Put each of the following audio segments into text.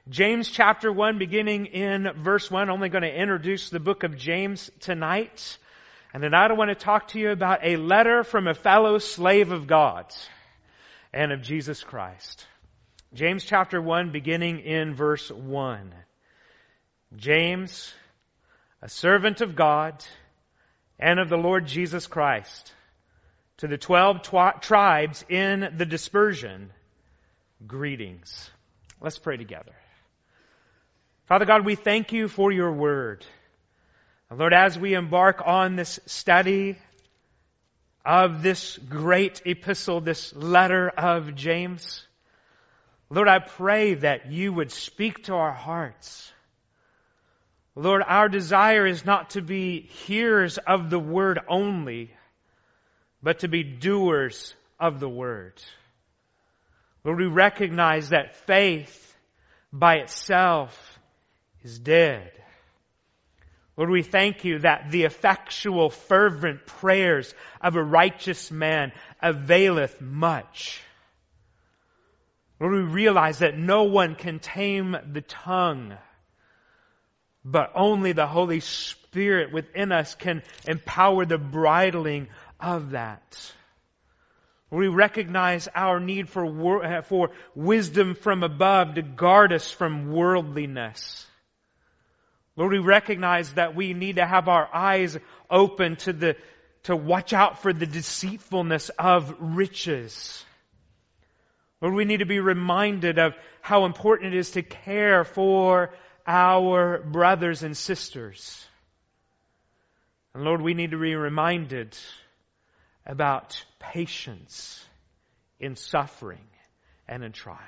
James chapter 1, beginning in verse 1. Only going to introduce the book of James tonight. And tonight I want to talk to you about a letter from a fellow slave of God and of Jesus Christ. James chapter 1, beginning in verse 1. James, a servant of God and of the Lord Jesus Christ, to the 12 tribes in the dispersion, greetings. Let's pray together. Father God, we thank you for your word. Lord, as we embark on this study of this great epistle, this letter of James, Lord, I pray that you would speak to our hearts. Lord, our desire is not to be hearers of the word only, but to be doers of the word. Lord, we recognize that faith by itself is dead. Lord, we thank you that the effectual, fervent prayers of a righteous man availeth much. Lord, we realize that no one can tame the tongue, but only the Holy Spirit within us can empower the bridling of that. We recognize our need for wisdom from above to guard us from worldliness. Lord, we recognize that we need to have our eyes open to watch out for the deceitfulness of riches. Lord, we need to be reminded of how important it is to care for our brothers and sisters. And Lord, we need to be reminded about patience in suffering and in trial.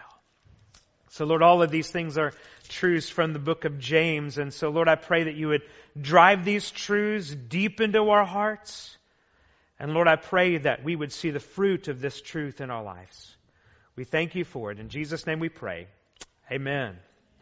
So Lord, all of these things are truths from the book of James. And so Lord, I pray that you would drive these truths deep into our hearts. And Lord, I pray that we would see the fruit of this truth in our lives. We thank you for it. In Jesus' name we pray. Amen.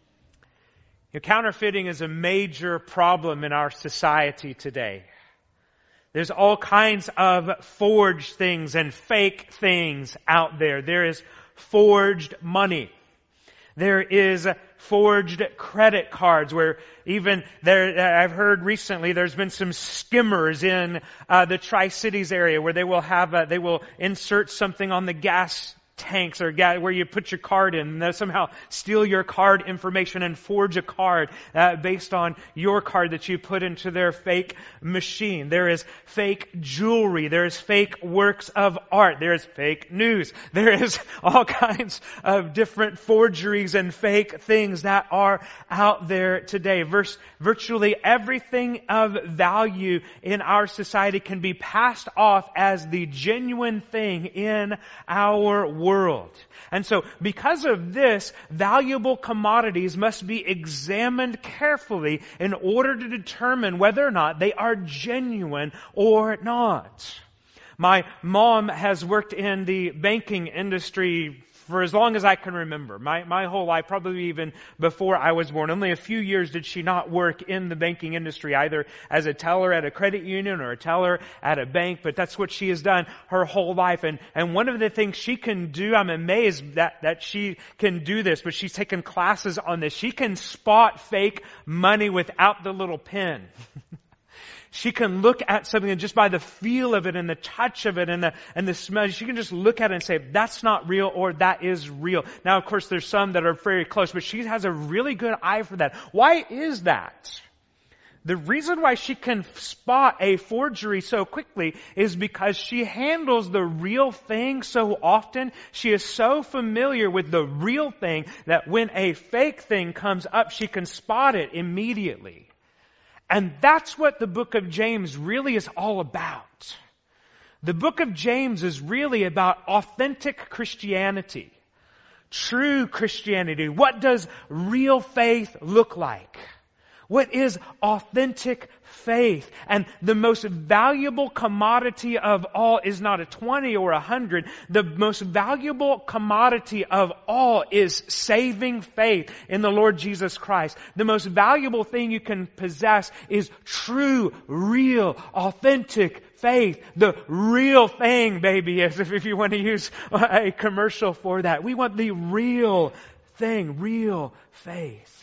Counterfeiting is a major problem in our society today. There's all kinds of forged things and fake things out there. There is forged money. There is forged credit cards where even there, I've heard recently there's been some skimmers in the Tri-Cities area where they will insert something on the gas tanks or where you put your card in, and they'll somehow steal your card information and forge a card based on your card that you put into their fake machine. There is fake jewelry. There is fake works of art. There is fake news. There is all kinds of different forgeries and fake things that are out there today. Virtually everything of value in our society can be passed off as the genuine thing in our world. And so, because of this, valuable commodities must be examined carefully in order to determine whether or not they are genuine or not. My mom has worked in the banking industry for as long as I can remember. My whole life, probably even before I was born. Only a few years did she not work in the banking industry, either as a teller at a credit union or a teller at a bank, but that's what she has done her whole life. And one of the things she can do, I'm amazed that she can do this, but she's taken classes on this. She can spot fake money without the little pin. She can look at something and just by the feel of it and the touch of it and the smell, she can just look at it and say, that's not real or that is real. Now, of course, there's some that are very close, but she has a really good eye for that. Why is that? The reason why she can spot a forgery so quickly is because she handles the real thing so often. She is so familiar with the real thing that when a fake thing comes up, she can spot it immediately. And that's what the book of James really is all about. The book of James is really about authentic Christianity, true Christianity. What does real faith look like? What is authentic faith? And the most valuable commodity of all is not a 20 or 100. The most valuable commodity of all is saving faith in the Lord Jesus Christ. The most valuable thing you can possess is true, real, authentic faith. The real thing, baby, as if you want to use a commercial for that. We want the real thing, real faith.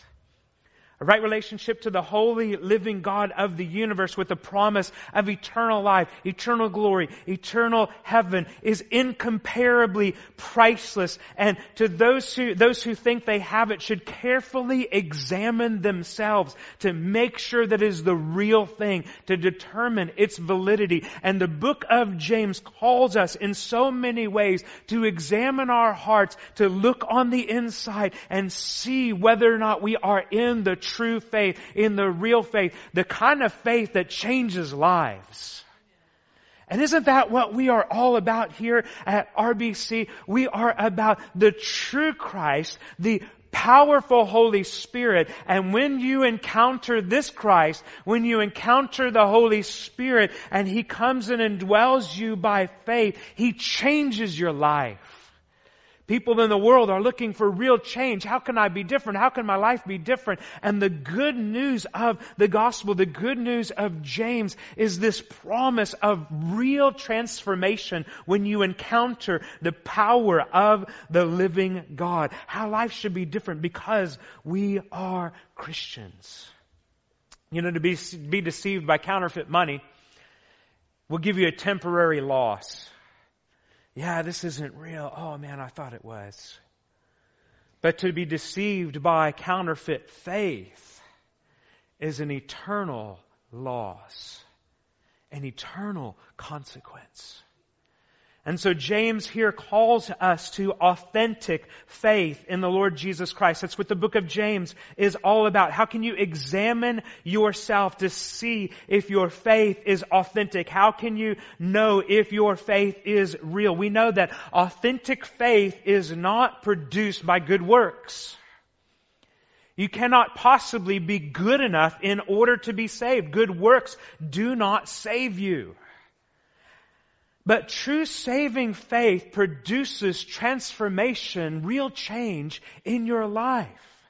A right relationship to the holy, living God of the universe with the promise of eternal life, eternal glory, eternal heaven is incomparably priceless. And to those who think they have it should carefully examine themselves to make sure that it is the real thing, to determine its validity. And the book of James calls us in so many ways to examine our hearts, to look on the inside and see whether or not we are in the true faith, in the real faith, the kind of faith that changes lives. And isn't that what we are all about here at RBC? We are about the true Christ, the powerful Holy Spirit. And when you encounter this Christ, when you encounter the Holy Spirit and He comes and indwells you by faith, He changes your life. People in the world are looking for real change. How can I be different? How can my life be different? And the good news of the gospel, the good news of James is this promise of real transformation when you encounter the power of the living God. How life should be different because we are Christians. You know, to be deceived by counterfeit money will give you a temporary loss. Yeah, this isn't real. Oh man, I thought it was. But to be deceived by counterfeit faith is an eternal loss, an eternal consequence. And so James here calls us to authentic faith in the Lord Jesus Christ. That's what the book of James is all about. How can you examine yourself to see if your faith is authentic? How can you know if your faith is real? We know that authentic faith is not produced by good works. You cannot possibly be good enough in order to be saved. Good works do not save you. But true saving faith produces transformation, real change in your life.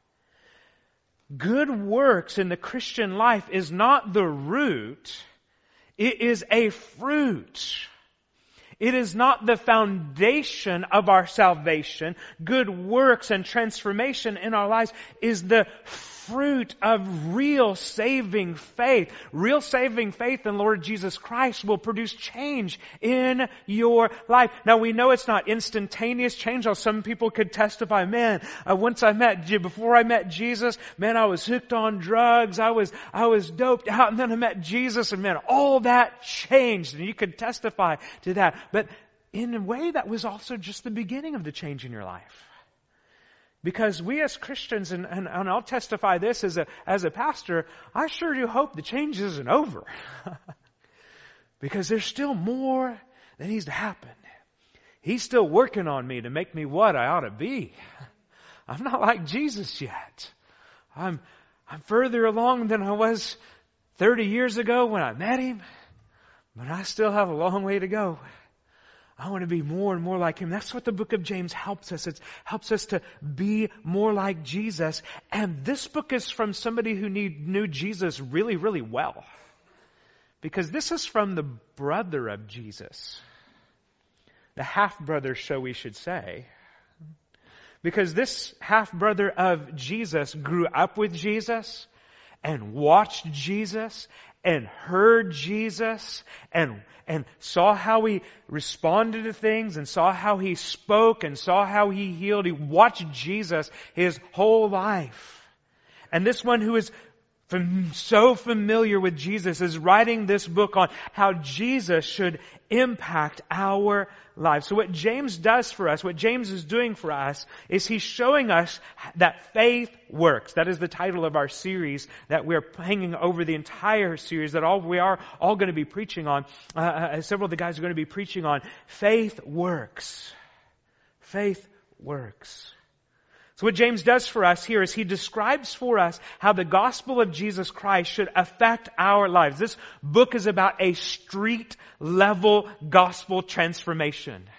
Good works in the Christian life is not the root, it is a fruit. It is not the foundation of our salvation. Good works and transformation in our lives is the fruit of real saving faith. Real saving faith in Lord Jesus Christ will produce change in your life. Now we know it's not instantaneous change. Some people could testify, man, before I met Jesus, man, I was hooked on drugs. I was doped out, and then I met Jesus, and man, all that changed. And you could testify to that. But in a way, that was also just the beginning of the change in your life. Because we as Christians, and I'll testify this as a pastor, I sure do hope the change isn't over. Because there's still more that needs to happen. He's still working on me to make me what I ought to be. I'm not like Jesus yet. I'm further along than I was 30 years ago when I met Him, but I still have a long way to go. I want to be more and more like Him. That's what the book of James helps us. It helps us to be more like Jesus. And this book is from somebody who knew Jesus really, really well. Because this is from the brother of Jesus. The half-brother, so we should say. Because this half-brother of Jesus grew up with Jesus and watched Jesus and heard Jesus and saw how He responded to things and saw how He spoke and saw how He healed. He watched Jesus his whole life. And this one who is so familiar with Jesus is writing this book on how Jesus should impact our lives. So what James does for us, what James is doing for us, is he's showing us that faith works. That is the title of our series that we're hanging over the entire series that we are all going to be preaching on. Several of the guys are going to be preaching on faith works. Faith works. So what James does for us here is he describes for us how the gospel of Jesus Christ should affect our lives. This book is about a street level gospel transformation.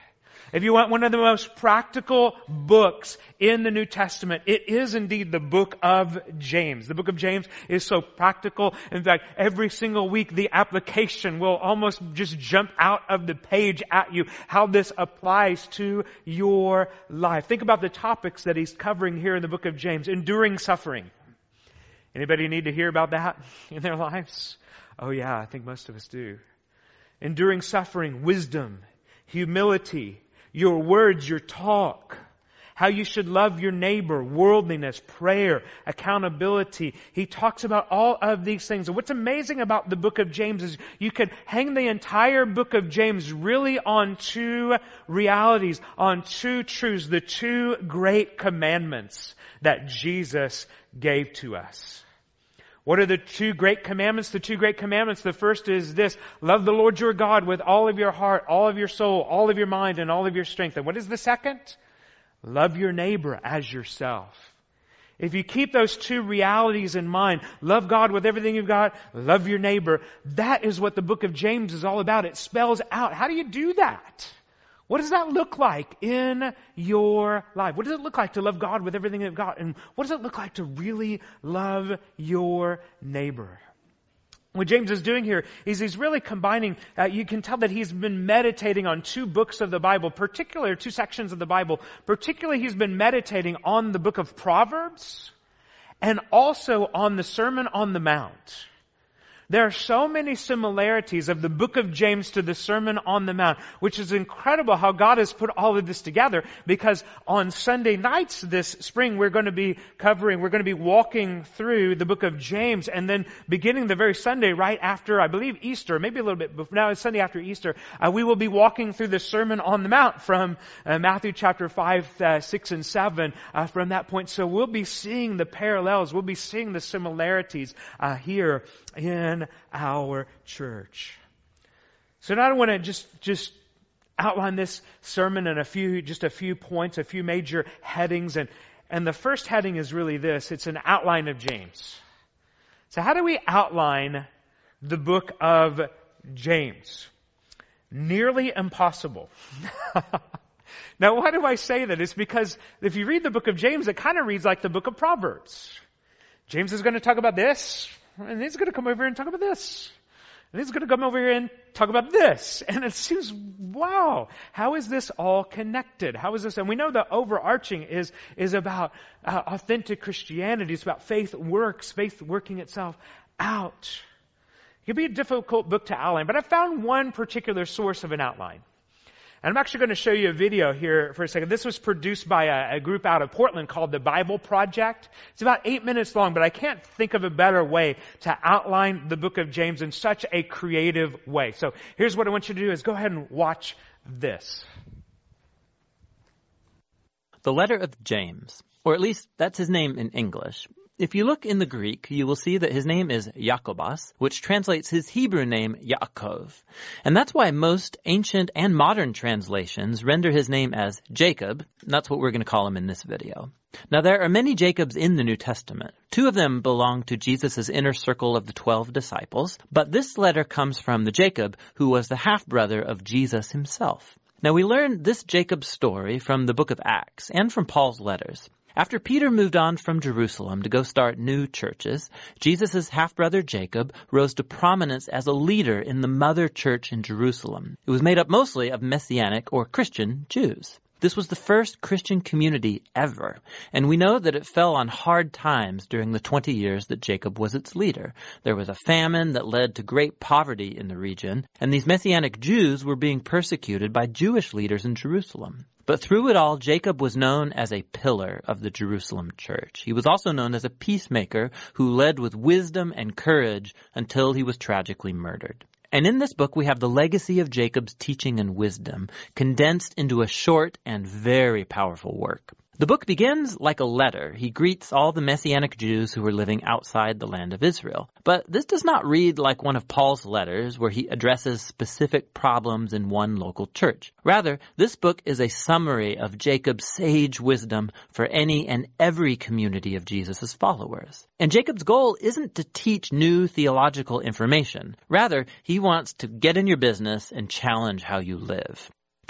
If you want one of the most practical books in the New Testament, it is indeed the book of James. The book of James is so practical. In fact, every single week the application will almost just jump out of the page at you, how this applies to your life. Think about the topics that he's covering here in the book of James. Enduring suffering. Anybody need to hear about that in their lives? Oh yeah, I think most of us do. Enduring suffering, wisdom, humility, your words, your talk, how you should love your neighbor, worldliness, prayer, accountability. He talks about all of these things. And what's amazing about the book of James is you could hang the entire book of James really on two realities, on two truths, the two great commandments that Jesus gave to us. What are the two great commandments? The two great commandments, the first is this: love the Lord your God with all of your heart, all of your soul, all of your mind, and all of your strength. And what is the second? Love your neighbor as yourself. If you keep those two realities in mind, love God with everything you've got, love your neighbor, that is what the book of James is all about. It spells out, how do you do that? What does that look like in your life? What does it look like to love God with everything you've got? And what does it look like to really love your neighbor? What James is doing here is he's really combining, you can tell that he's been meditating on two books of the Bible, particularly two sections of the Bible. Particularly he's been meditating on the book of Proverbs and also on the Sermon on the Mount. There are so many similarities of the book of James to the Sermon on the Mount, which is incredible how God has put all of this together, because on Sunday nights this spring we're going to be walking through the book of James, and then beginning the very Sunday right after, I believe, Easter, maybe a little bit before, now it's Sunday after Easter, we will be walking through the Sermon on the Mount from Matthew chapter 5, 6, and 7 from that point. So we'll be seeing the parallels, we'll be seeing the similarities here in our church. So now I want to just outline this sermon in a few points, a few major headings. And the first heading is really this. It's an outline of James. So how do we outline the book of James? Nearly impossible. Now, why do I say that? It's because if you read the book of James, it kind of reads like the book of Proverbs. James is going to talk about this, and he's going to come over here and talk about this. And he's going to come over here and talk about this. And it seems, wow, how is this all connected? How is this? And we know the overarching is about authentic Christianity. It's about faith working itself out. It can be a difficult book to outline, but I found one particular source of an outline. And I'm actually going to show you a video here for a second. This was produced by a group out of Portland called the Bible Project. It's about 8 minutes long, but I can't think of a better way to outline the book of James in such a creative way. So here's what I want you to do is go ahead and watch this. The letter of James, or at least that's his name in English. If you look in the Greek, you will see that his name is Jacobos, which translates his Hebrew name Yaakov. And that's why most ancient and modern translations render his name as Jacob. That's what we're going to call him in this video. Now, there are many Jacobs in the New Testament. 2 of them belong to Jesus' inner circle of the 12 disciples, but this letter comes from the Jacob who was the half-brother of Jesus himself. Now, we learn this Jacob story from the book of Acts and from Paul's letters. After Peter moved on from Jerusalem to go start new churches, Jesus' half-brother Jacob rose to prominence as a leader in the mother church in Jerusalem. It was made up mostly of Messianic or Christian Jews. This was the first Christian community ever, and we know that it fell on hard times during the 20 years that Jacob was its leader. There was a famine that led to great poverty in the region, and these Messianic Jews were being persecuted by Jewish leaders in Jerusalem. But through it all, Jacob was known as a pillar of the Jerusalem church. He was also known as a peacemaker who led with wisdom and courage until he was tragically murdered. And in this book, we have the legacy of Jacob's teaching and wisdom condensed into a short and very powerful work. The book begins like a letter. He greets all the Messianic Jews who were living outside the land of Israel. But this does not read like one of Paul's letters where he addresses specific problems in one local church. Rather, this book is a summary of Jacob's sage wisdom for any and every community of Jesus' followers. And Jacob's goal isn't to teach new theological information. Rather, he wants to get in your business and challenge how you live.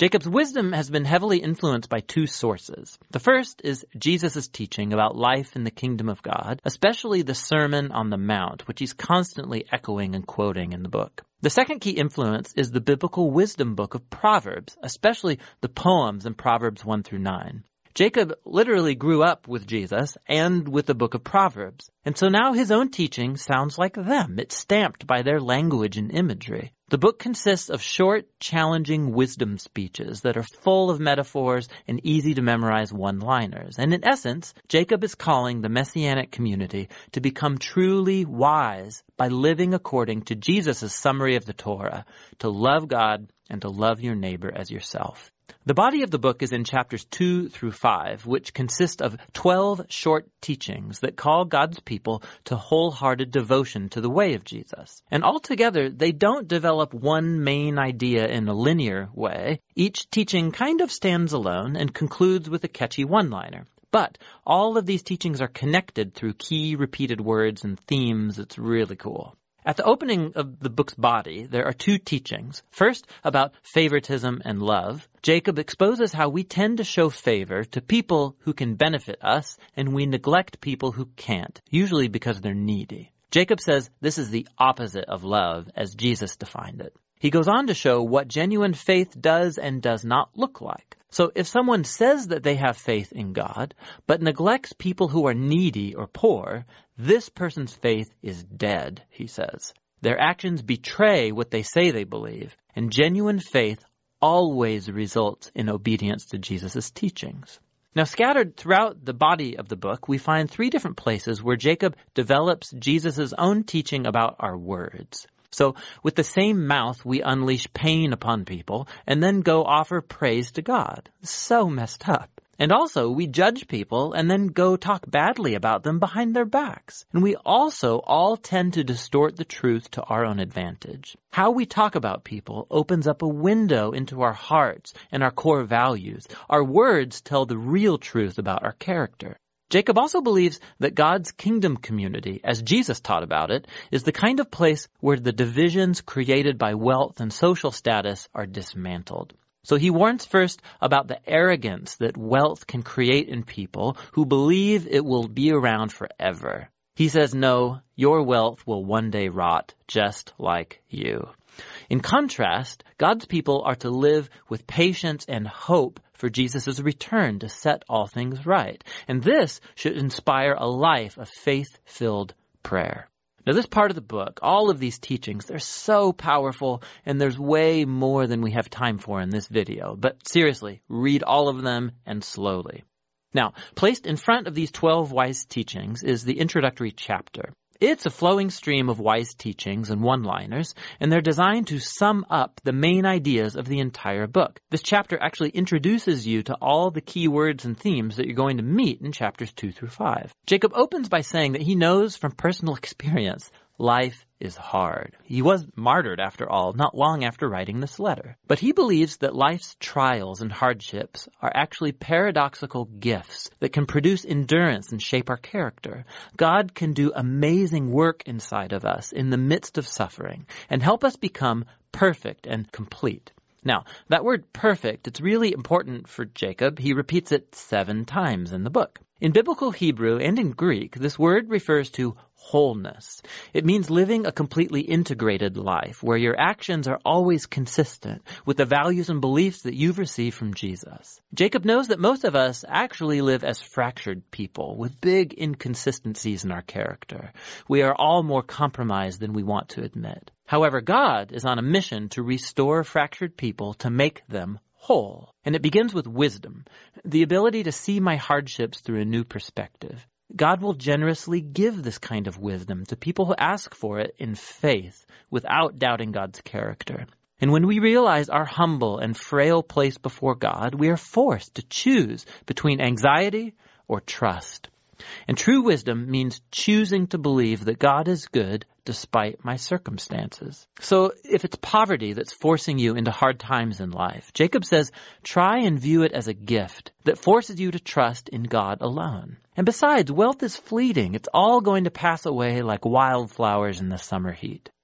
Jacob's wisdom has been heavily influenced by two sources. The first is Jesus' teaching about life in the kingdom of God, especially the Sermon on the Mount, which he's constantly echoing and quoting in the book. The second key influence is the biblical wisdom book of Proverbs, especially the poems in Proverbs 1 through 9. Jacob literally grew up with Jesus and with the book of Proverbs. And so now his own teaching sounds like them. It's stamped by their language and imagery. The book consists of short, challenging wisdom speeches that are full of metaphors and easy to memorize one-liners. And in essence, Jacob is calling the Messianic community to become truly wise by living according to Jesus' summary of the Torah, to love God and to love your neighbor as yourself. The body of the book is in chapters 2 through 5, which consist of 12 short teachings that call God's people to wholehearted devotion to the way of Jesus. And altogether, they don't develop one main idea in a linear way. Each teaching kind of stands alone and concludes with a catchy one-liner. But all of these teachings are connected through key repeated words and themes. It's really cool. At the opening of the book's body, there are two teachings. First, about favoritism and love. Jacob exposes how we tend to show favor to people who can benefit us, and we neglect people who can't, usually because they're needy. Jacob says this is the opposite of love, as Jesus defined it. He goes on to show what genuine faith does and does not look like. So if someone says that they have faith in God, but neglects people who are needy or poor, this person's faith is dead, he says. Their actions betray what they say they believe, and genuine faith always results in obedience to Jesus' teachings. Now, scattered throughout the body of the book, we find 3 different places where Jacob develops Jesus' own teaching about our words. So, with the same mouth, we unleash pain upon people and then go offer praise to God. So messed up. And also, we judge people and then go talk badly about them behind their backs. And we also all tend to distort the truth to our own advantage. How we talk about people opens up a window into our hearts and our core values. Our words tell the real truth about our character. Jacob also believes that God's kingdom community, as Jesus taught about it, is the kind of place where the divisions created by wealth and social status are dismantled. So he warns first about the arrogance that wealth can create in people who believe it will be around forever. He says, no, your wealth will one day rot, just like you. In contrast, God's people are to live with patience and hope for Jesus' return to set all things right. And this should inspire a life of faith-filled prayer. Now, this part of the book, all of these teachings, they're so powerful, and there's way more than we have time for in this video. But seriously, read all of them and slowly. Now, placed in front of these 12 wise teachings is the introductory chapter. It's a flowing stream of wise teachings and one-liners, and they're designed to sum up the main ideas of the entire book. This chapter actually introduces you to all the key words and themes that you're going to meet in chapters 2 through 5. Jacob opens by saying that he knows from personal experience life is hard. He was martyred, after all, not long after writing this letter. But he believes that life's trials and hardships are actually paradoxical gifts that can produce endurance and shape our character. God can do amazing work inside of us in the midst of suffering and help us become perfect and complete. Now, that word perfect, it's really important for Jacob. He repeats it 7 times in the book. In biblical Hebrew and in Greek, this word refers to wholeness. It means living a completely integrated life where your actions are always consistent with the values and beliefs that you've received from Jesus. Jacob knows that most of us actually live as fractured people with big inconsistencies in our character. We are all more compromised than we want to admit. However, God is on a mission to restore fractured people to make them whole. And it begins with wisdom, the ability to see my hardships through a new perspective. God will generously give this kind of wisdom to people who ask for it in faith without doubting God's character. And when we realize our humble and frail place before God, we are forced to choose between anxiety or trust. And true wisdom means choosing to believe that God is good despite my circumstances. So if it's poverty that's forcing you into hard times in life, Jacob says, try and view it as a gift that forces you to trust in God alone. And besides, wealth is fleeting. It's all going to pass away like wildflowers in the summer heat.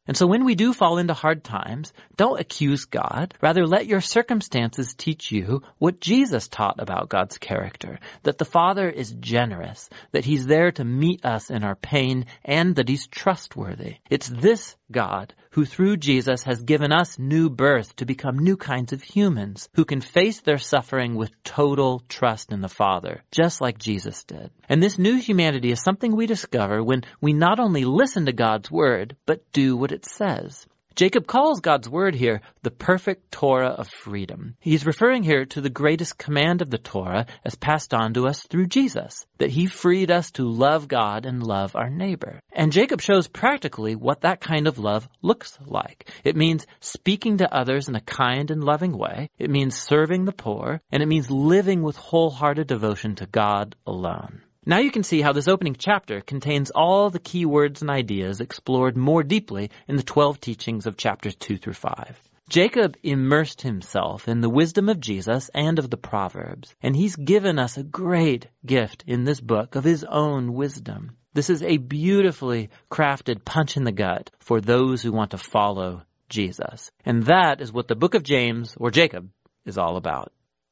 And so when we do fall into hard times, don't accuse God. Rather, let your circumstances teach you what Jesus taught about God's character, that the Father is generous, that He's there to meet us in our pain, and that He's trustworthy. It's this God who through Jesus has given us new birth to become new kinds of humans who can face their suffering with total trust in the Father, just like Jesus did. And this new humanity is something we discover when we not only listen to God's word, but do what it says. Jacob calls God's word here the perfect Torah of freedom. He's referring here to the greatest command of the Torah as passed on to us through Jesus, that He freed us to love God and love our neighbor. And Jacob shows practically what that kind of love looks like. It means speaking to others in a kind and loving way. It means serving the poor, and it means living with wholehearted devotion to God alone. Now you can see how this opening chapter contains all the key words and ideas explored more deeply in the 12 teachings of chapters 2 through 5. Jacob immersed himself in the wisdom of Jesus and of the Proverbs, and he's given us a great gift in this book of his own wisdom. This is a beautifully crafted punch in the gut for those who want to follow Jesus. And that is what the book of James, or Jacob, is all about.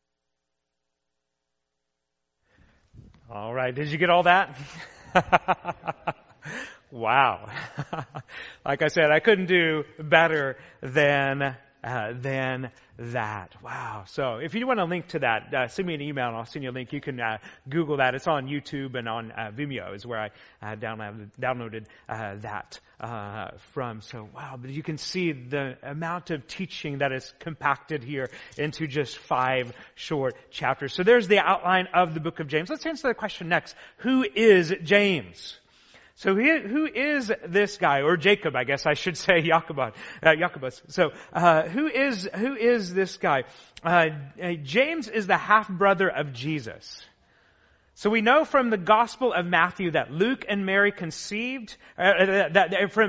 All right. Did you get all that? Wow. Like I said, I couldn't do better than that. Wow. So if you want a link to that, send me an email and I'll send you a link. You can Google that. It's on YouTube and on Vimeo is where I downloaded that from. So wow, but you can see the amount of teaching that is compacted here into just 5 short chapters. So there's the outline of the book of James. Let's answer the question next. Who is James? So who is this guy, or Jacob, I guess I should say, Jacobus. So who is this guy? James is the half brother of Jesus. So we know from the Gospel of Matthew that Luke and Mary conceived from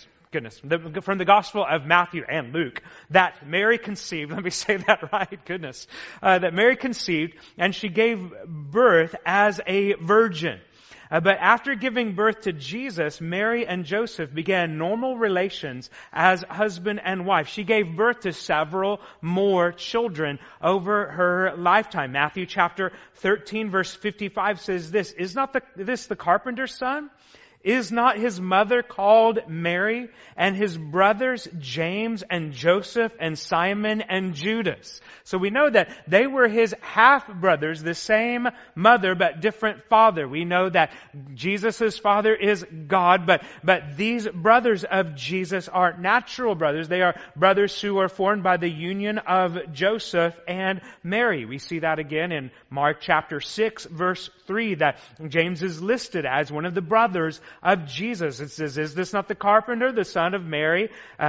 the Gospel of Matthew and Luke, that Mary conceived, let me say that right, that Mary conceived and she gave birth as a virgin. But after giving birth to Jesus, Mary and Joseph began normal relations as husband and wife. She gave birth to several more children over her lifetime. Matthew chapter 13 verse 55 says this, "Is not this the carpenter's son? Is not his mother called Mary, and his brothers James and Joseph and Simon and Judas?" So we know that they were his half-brothers, the same mother but different father. We know that Jesus' father is God, but these brothers of Jesus are natural brothers. They are brothers who are formed by the union of Joseph and Mary. We see that again in Mark chapter 6 verse 3, that James is listed as one of the brothers of Jesus. It says, "Is this not the carpenter, the son of Mary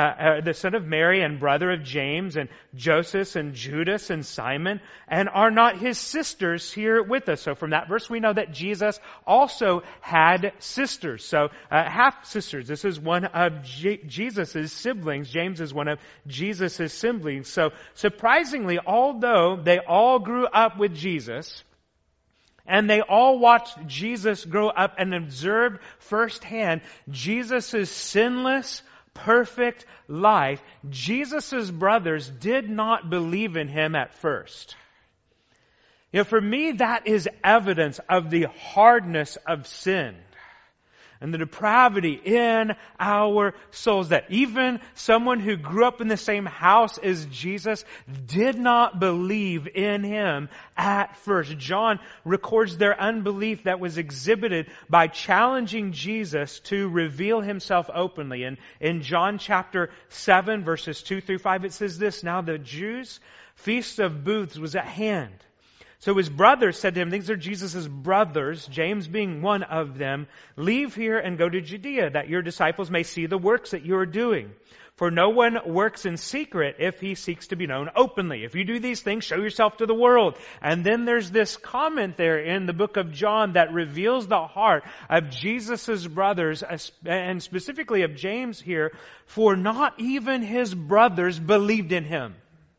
and brother of James and Joseph and Judas and Simon? And are not his sisters here with us?" So from that verse we know that Jesus also had sisters. So half sisters. This is one of Jesus' siblings. James is one of Jesus' siblings. So surprisingly, although they all grew up with Jesus, and they all watched Jesus grow up and observed firsthand Jesus' sinless, perfect life, Jesus' brothers did not believe in him at first. You know, for me, that is evidence of the hardness of sin and the depravity in our souls, that even someone who grew up in the same house as Jesus did not believe in him at first. John records their unbelief that was exhibited by challenging Jesus to reveal himself openly. And in John chapter 7 verses 2 through 5 it says this, "Now the Jews' feast of booths was at hand. So his brothers said to him," these are Jesus' brothers, James being one of them, "Leave here and go to Judea, that your disciples may see the works that you are doing. For no one works in secret if he seeks to be known openly. If you do these things, show yourself to the world." And then there's this comment there in the book of John that reveals the heart of Jesus' brothers, and specifically of James here, "For not even his brothers believed in him."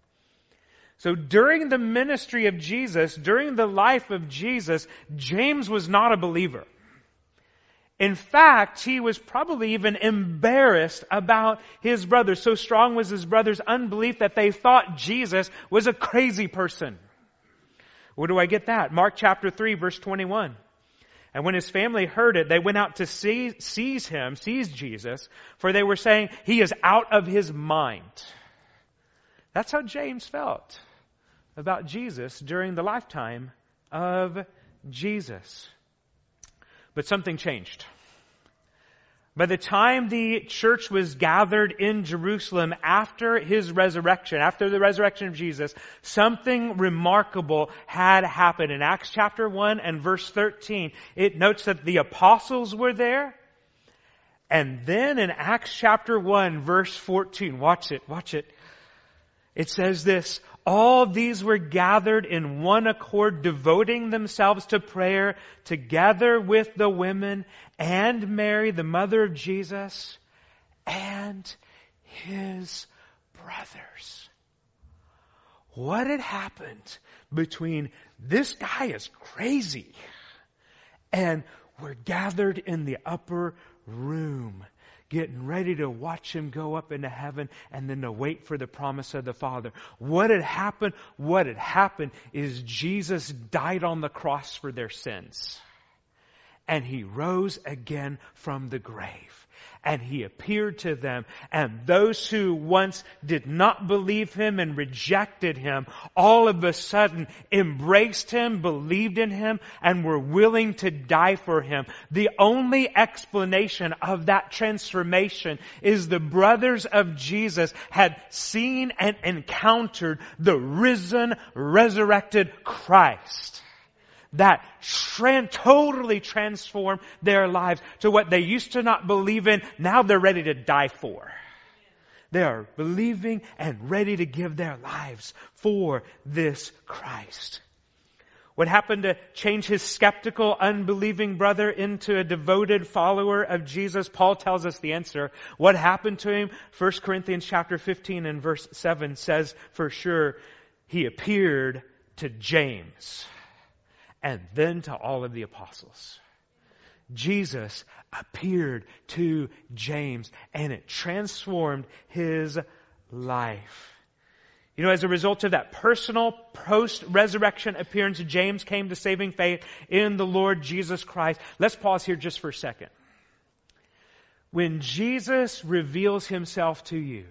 So during the ministry of Jesus, during the life of Jesus, James was not a believer. In fact, he was probably even embarrassed about his brothers. So strong was his brothers' unbelief that they thought Jesus was a crazy person. Where do I get that? Mark chapter 3, verse 21. And when his family heard it, they went out to seize Jesus, for they were saying, he is out of his mind. That's how James felt about Jesus during the lifetime of Jesus. But something changed. By the time the church was gathered in Jerusalem after his resurrection, after the resurrection of Jesus, something remarkable had happened. In Acts chapter 1 and verse 13, it notes that the apostles were there. And then in Acts chapter 1 verse 14, watch it. It says this, all these were gathered in one accord, devoting themselves to prayer, together with the women and Mary, the mother of Jesus, and his brothers. What had happened between this guy is crazy and we're gathered in the upper room, getting ready to watch him go up into heaven and then to wait for the promise of the Father. What had happened? What had happened is Jesus died on the cross for their sins. And he rose again from the grave. And he appeared to them. And those who once did not believe him and rejected him, all of a sudden embraced him, believed in him, and were willing to die for him. The only explanation of that transformation is the brothers of Jesus had seen and encountered the risen, resurrected Christ. That totally transformed their lives to what they used to not believe in. Now they're ready to die for. They are believing and ready to give their lives for this Christ. What happened to change his skeptical, unbelieving brother into a devoted follower of Jesus? Paul tells us the answer. What happened to him? 1 Corinthians chapter 15 and verse 7 says for sure, he appeared to James. And then to all of the apostles. Jesus appeared to James and it transformed his life. You know, as a result of that personal post-resurrection appearance, James came to saving faith in the Lord Jesus Christ. Let's pause here just for a second. When Jesus reveals himself to you,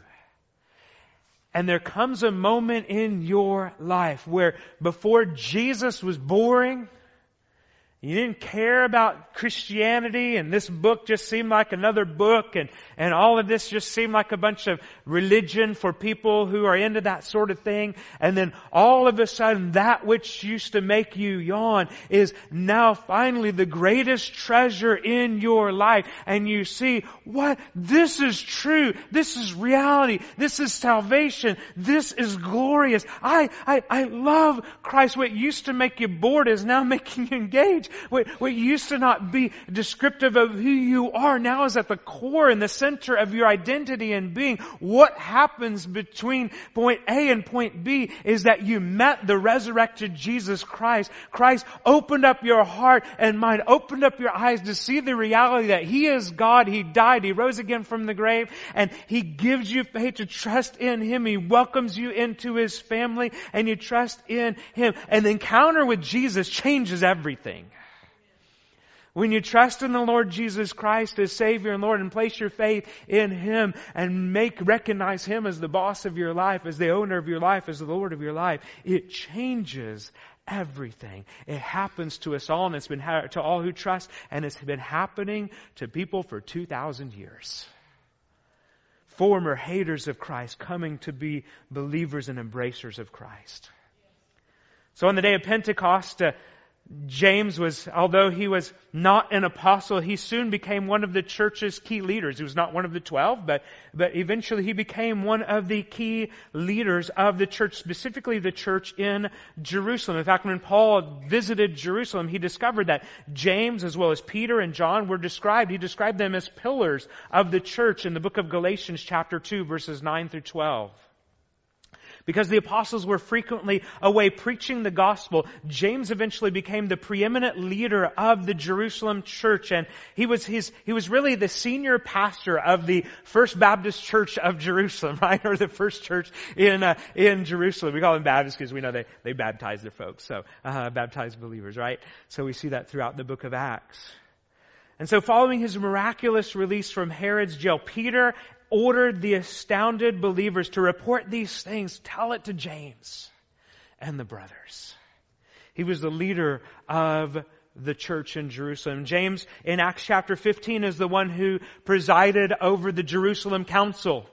and there comes a moment in your life where before Jesus was boring, you didn't care about Christianity and this book just seemed like another book and all of this just seemed like a bunch of religion for people who are into that sort of thing. And then all of a sudden that which used to make you yawn is now finally the greatest treasure in your life. And you see, what? This is true. This is reality. This is salvation. This is glorious. I love Christ. What used to make you bored is now making you engage. What used to not be descriptive of who you are now is at the core and the center of your identity and being. What happens between point A and point B is that you met the resurrected Jesus Christ. Christ opened up your heart and mind, opened up your eyes to see the reality that He is God. He died. He rose again from the grave. And He gives you faith to trust in Him. He welcomes you into His family and you trust in Him. And the encounter with Jesus changes everything. When you trust in the Lord Jesus Christ as Savior and Lord and place your faith in Him and recognize Him as the boss of your life, as the owner of your life, as the Lord of your life, it changes everything. It happens to us all, and it's been to all who trust, and it's been happening to people for 2,000 years. Former haters of Christ coming to be believers and embracers of Christ. So on the day of Pentecost, James was, although he was not an apostle, he soon became one of the church's key leaders. He was not one of the 12, but eventually he became one of the key leaders of the church, specifically the church in Jerusalem. In fact, when Paul visited Jerusalem, he discovered that James, as well as Peter and John, he described them as pillars of the church in the book of Galatians chapter 2, verses 9 through 12. Because the apostles were frequently away preaching the gospel, James eventually became the preeminent leader of the Jerusalem church, and he was really the senior pastor of the First Baptist Church of Jerusalem, right? Or the first church in Jerusalem. We call them Baptists because we know they baptize their folks, so baptize believers, right? So we see that throughout the book of Acts. And so following his miraculous release from Herod's jail, Peter ordered the astounded believers to report these things, tell it to James and the brothers. He was the leader of the church in Jerusalem. James, in Acts chapter 15, is the one who presided over the Jerusalem Council.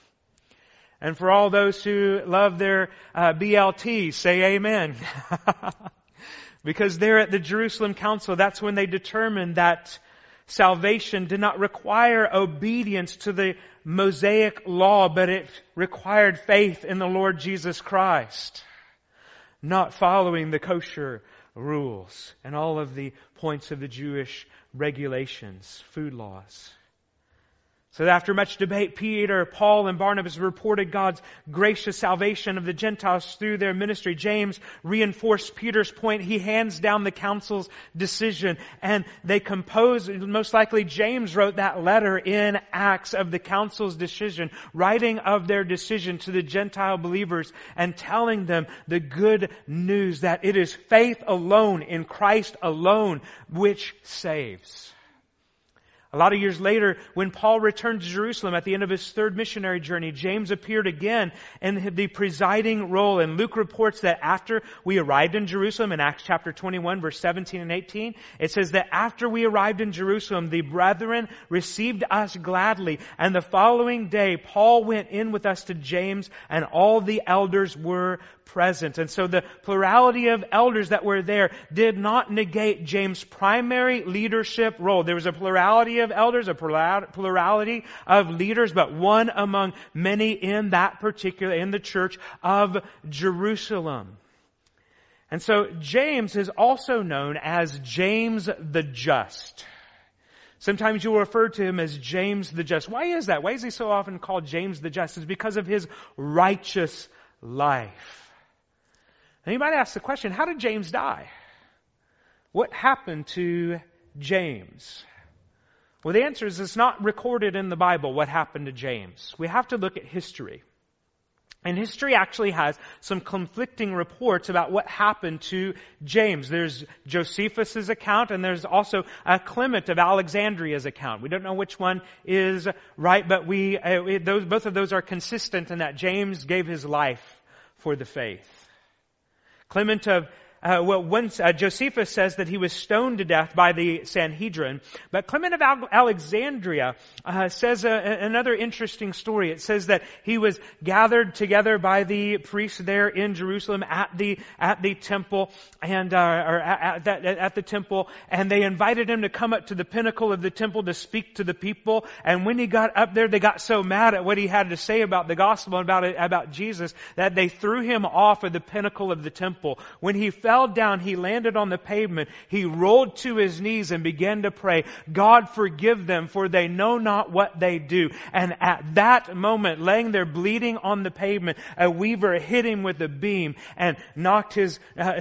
And for all those who love their BLT, say amen. Because there at the Jerusalem Council, that's when they determined that salvation did not require obedience to the Mosaic law, but it required faith in the Lord Jesus Christ. Not following the kosher rules and all of the points of the Jewish regulations, food laws. So after much debate, Peter, Paul, and Barnabas reported God's gracious salvation of the Gentiles through their ministry. James reinforced Peter's point. He hands down the council's decision, and they composed, most likely James wrote that letter in Acts of the council's decision, writing of their decision to the Gentile believers and telling them the good news that it is faith alone in Christ alone which saves. A lot of years later, when Paul returned to Jerusalem at the end of his third missionary journey, James appeared again in the presiding role. And Luke reports that after we arrived in Jerusalem, in Acts chapter 21, verse 17 and 18, it says that after we arrived in Jerusalem, the brethren received us gladly. And the following day, Paul went in with us to James, and all the elders were present. And so the plurality of elders that were there did not negate James' primary leadership role. There was a plurality of elders, a plurality of leaders, but one among many in the church of Jerusalem. And so James is also known as James the Just. Sometimes you'll refer to him as James the Just. Why is that? Why is he so often called James the Just? It's because of his righteous life. And you might ask the question, how did James die? What happened to James? Well, the answer is it's not recorded in the Bible what happened to James. We have to look at history. And history actually has some conflicting reports about what happened to James. There's Josephus' account, and there's also Clement of Alexandria's account. We don't know which one is right, but both of those are consistent in that James gave his life for the faith. Clement of Josephus says that he was stoned to death by the Sanhedrin, but Clement of Alexandria says another interesting story. It says that he was gathered together by the priests there in Jerusalem at the temple and at the temple, and they invited him to come up to the pinnacle of the temple to speak to the people. And when he got up there, they got so mad at what he had to say about the gospel and about Jesus that they threw him off of the pinnacle of the temple. When he fell down, he landed on the pavement. He rolled to his knees and began to pray, God forgive them, for they know not what they do. And at that moment, laying there bleeding on the pavement, a weaver hit him with a beam and knocked his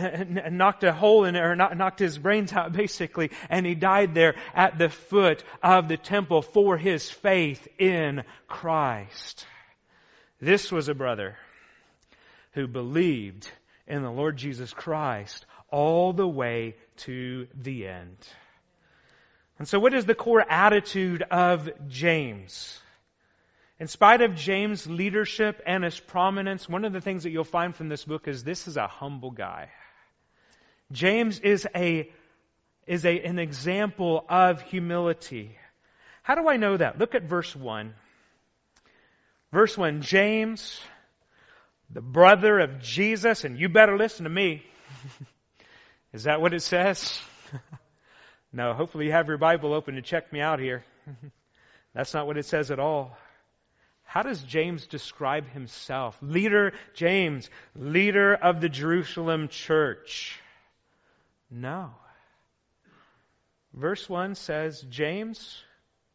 brains out basically, and he died there at the foot of the temple for his faith in Christ. This was a brother who believed in the Lord Jesus Christ all the way to the end. And so what is the core attitude of James? In spite of James' leadership and his prominence, one of the things that you'll find from this book is this is a humble guy. James is an example of humility. How do I know that? Look at verse 1. Verse 1, James, the brother of Jesus, and you better listen to me. Is that what it says? No, hopefully you have your Bible open to check me out here. That's not what it says at all. How does James describe himself? James, leader of the Jerusalem church. No. Verse 1 says, James,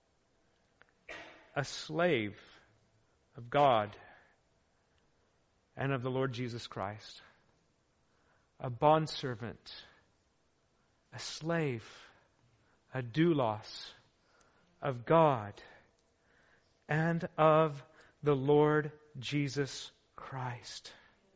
a slave of God and of the Lord Jesus Christ. A bondservant, a slave, a doulos of God and of the Lord Jesus Christ.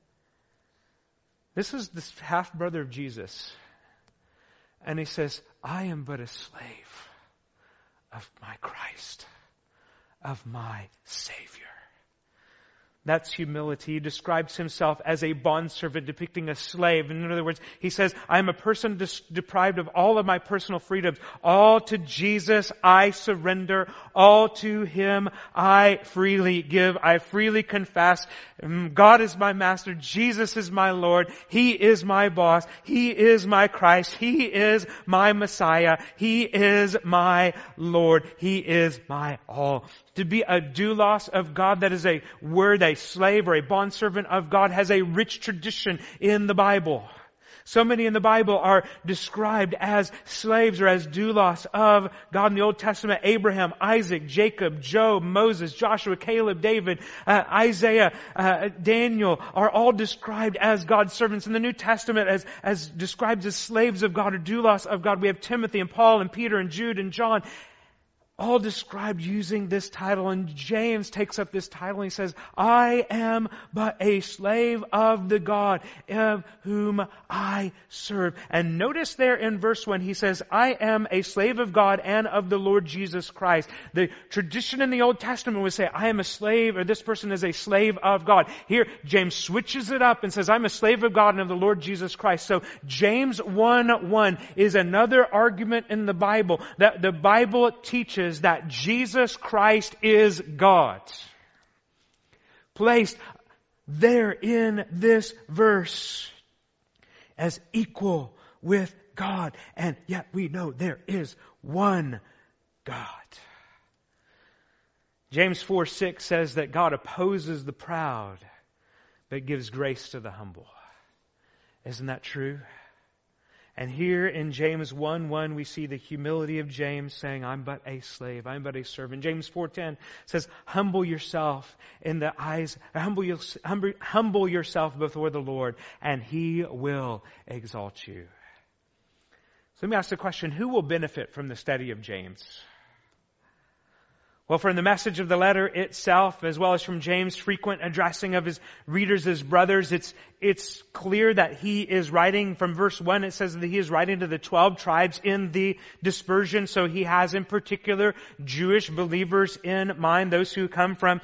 This is the half-brother of Jesus. And he says, I am but a slave of my Christ, of my Savior. That's humility. He describes himself as a bondservant, depicting a slave. In other words, he says, I am a person deprived of all of my personal freedoms. All to Jesus I surrender. All to Him I freely give. I freely confess. God is my master. Jesus is my Lord. He is my boss. He is my Christ. He is my Messiah. He is my Lord. He is my all. To be a doulos of God, that is a word, a slave or a bondservant of God, has a rich tradition in the Bible. So many in the Bible are described as slaves or as doulos of God in the Old Testament. Abraham, Isaac, Jacob, Job, Moses, Joshua, Caleb, David, Isaiah, Daniel are all described as God's servants. In the New Testament as described as slaves of God or doulos of God, we have Timothy and Paul and Peter and Jude and John, all described using this title. And James takes up this title and he says, I am but a slave of the God of whom I serve. And notice there in verse 1, he says, I am a slave of God and of the Lord Jesus Christ. The tradition in the Old Testament would say, I am a slave, or this person is a slave of God. Here, James switches it up and says, I'm a slave of God and of the Lord Jesus Christ. So James 1:1 is another argument in the Bible that the Bible teaches that Jesus Christ is God. Placed there in this verse as equal with God. And yet we know there is one God. James 4:6 says that God opposes the proud, but gives grace to the humble. Isn't that true? And here in James 1:1 we see the humility of James saying, I'm but a slave, I'm but a servant. James 4:10 says, humble yourself humble yourself before the Lord, and He will exalt you. So let me ask the question, who will benefit from the study of James? Well, from the message of the letter itself, as well as from James' frequent addressing of his readers as brothers, it's clear that he is writing, from verse 1, it says that he is writing to the 12 tribes in the dispersion. So he has in particular Jewish believers in mind, those who come from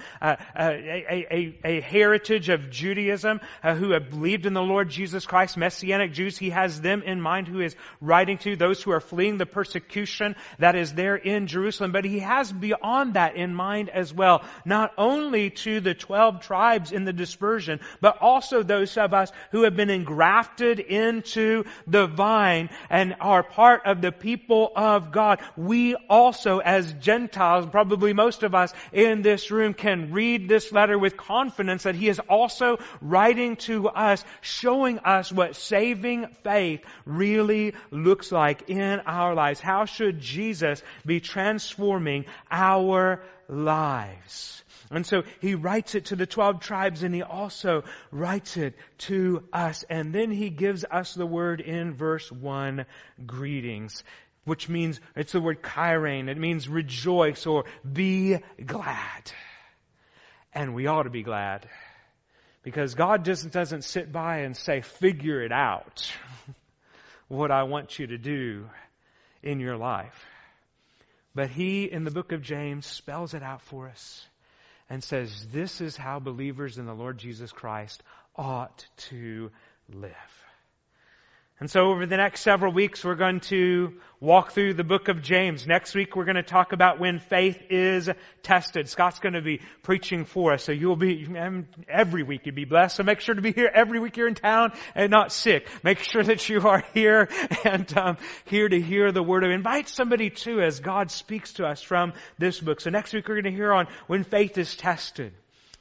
a heritage of Judaism, who have believed in the Lord Jesus Christ, Messianic Jews. He has them in mind who is writing to, those who are fleeing the persecution that is there in Jerusalem. But he has beyond that in mind as well, not only to the 12 tribes in the dispersion, but also those of us who have been engrafted into the vine and are part of the people of God. We also, as Gentiles, probably most of us in this room, can read this letter with confidence that he is also writing to us, showing us what saving faith really looks like in our lives. How should Jesus be transforming our lives? And so he writes it to the 12 tribes, and he also writes it to us. And then he gives us the word in verse 1, greetings, which means, it's the word chairein. It means rejoice or be glad. And we ought to be glad, because God just doesn't sit by and say, figure it out what I want you to do in your life. But he, in the book of James, spells it out for us and says, this is how believers in the Lord Jesus Christ ought to live. And so over the next several weeks, we're going to walk through the book of James. Next week, we're going to talk about when faith is tested. Scott's going to be preaching for us. So you'll be, every week you'll be blessed. So make sure to be here every week you're in town and not sick. Make sure that you are here and here to hear the word. Invite somebody too as God speaks to us from this book. So next week, we're going to hear on when faith is tested.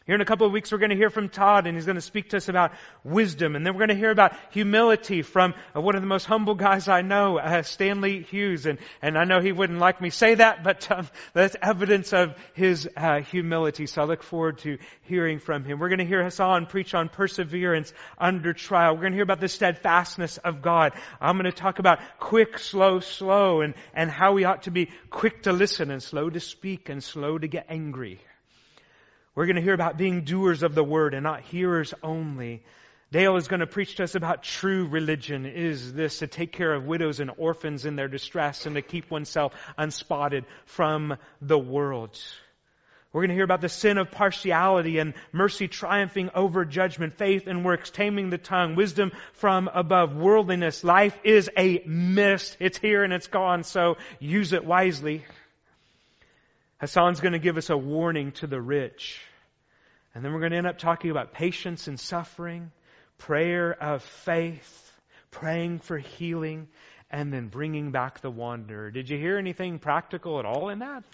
Here in a couple of weeks, we're going to hear from Todd, and he's going to speak to us about wisdom. And then we're going to hear about humility from one of the most humble guys I know, Stanley Hughes. And I know he wouldn't like me say that, but that's evidence of his humility. So I look forward to hearing from him. We're going to hear Hassan preach on perseverance under trial. We're going to hear about the steadfastness of God. I'm going to talk about quick, slow, and how we ought to be quick to listen and slow to speak and slow to get angry. We're going to hear about being doers of the word and not hearers only. Dale is going to preach to us about true religion. Is this to take care of widows and orphans in their distress and to keep oneself unspotted from the world. We're going to hear about the sin of partiality and mercy triumphing over judgment, faith and works, taming the tongue, wisdom from above, worldliness. Life is a mist. It's here and it's gone, so use it wisely. Hassan's going to give us a warning to the rich. And then we're going to end up talking about patience and suffering, prayer of faith, praying for healing, and then bringing back the wanderer. Did you hear anything practical at all in that?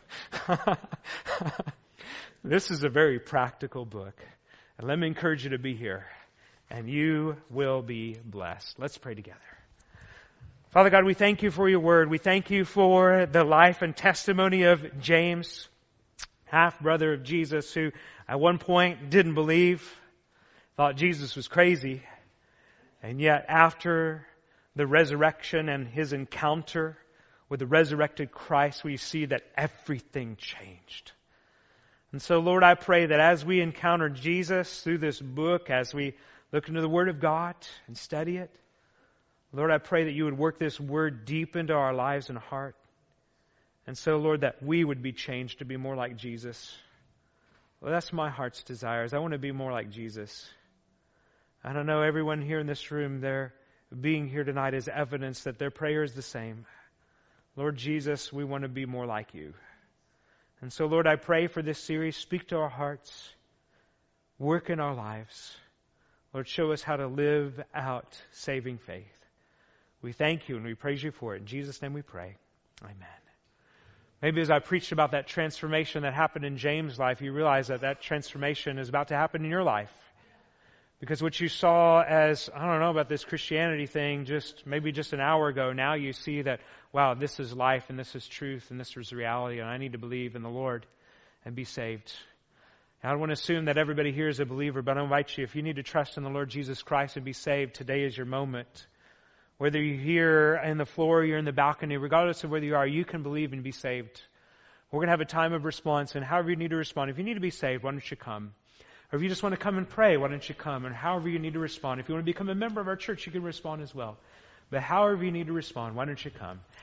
This is a very practical book. And let me encourage you to be here, and you will be blessed. Let's pray together. Father God, we thank you for your word. We thank you for the life and testimony of James, half-brother of Jesus, who at one point didn't believe, thought Jesus was crazy. And yet after the resurrection and his encounter with the resurrected Christ, we see that everything changed. And so, Lord, I pray that as we encounter Jesus through this book, as we look into the Word of God and study it, Lord, I pray that you would work this word deep into our lives and heart. And so, Lord, that we would be changed to be more like Jesus. Well, that's my heart's desires. I want to be more like Jesus. I don't know, everyone here in this room, their being here tonight is evidence that their prayer is the same. Lord Jesus, we want to be more like you. And so, Lord, I pray for this series. Speak to our hearts. Work in our lives. Lord, show us how to live out saving faith. We thank you and we praise you for it. In Jesus' name we pray. Amen. Maybe as I preached about that transformation that happened in James' life, you realize that that transformation is about to happen in your life. Because what you saw as, I don't know about this Christianity thing, maybe just an hour ago, now you see that, wow, this is life and this is truth and this is reality and I need to believe in the Lord and be saved. I don't want to assume that everybody here is a believer, but I invite you, if you need to trust in the Lord Jesus Christ and be saved, today is your moment. Whether you're here in the floor or you're in the balcony, regardless of whether you are, you can believe and be saved. We're going to have a time of response, and however you need to respond. If you need to be saved, why don't you come? Or if you just want to come and pray, why don't you come? And however you need to respond. If you want to become a member of our church, you can respond as well. But however you need to respond, why don't you come?